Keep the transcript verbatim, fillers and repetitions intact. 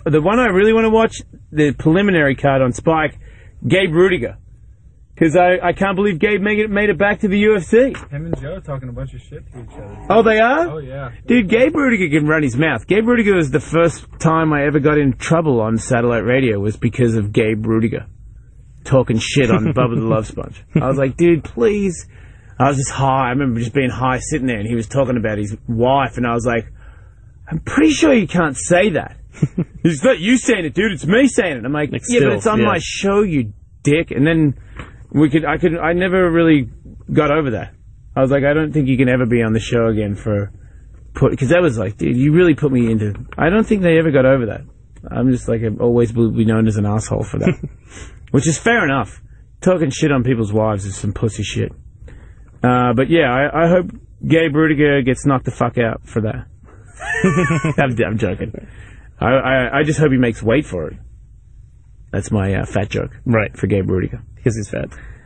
the one I really want to watch, the preliminary card on Spike, Gabe Rudiger. Because I, I can't believe Gabe made it, made it back to the U F C. Him and Joe talking a bunch of shit to each other. Oh, they are? Oh, yeah. Dude, Gabe Rudiger can run his mouth. Gabe Rudiger was the first time I ever got in trouble on satellite radio was because of Gabe Rudiger talking shit on Bubba the Love Sponge. I was like, dude, please. I was just high. I remember just being high sitting there, and he was talking about his wife, and I was like, I'm pretty sure you can't say that. It's not you saying it, dude. It's me saying it. I'm like, like yeah, still, but it's on yeah. my show, you dick. And then we could, I could, I never really got over that. I was like, I don't think you can ever be on the show again for put, because that was like, dude, you really put me into. I don't think they ever got over that. I'm just like, I've always will be known as an asshole for that, which is fair enough. Talking shit on people's wives is some pussy shit. Uh, but yeah, I, I hope Gabe Rudiger gets knocked the fuck out for that. I'm, I'm joking. I, I I just hope he makes weight for it. That's my uh, fat joke. Right. For Gabe Rudiger. Because he's fat.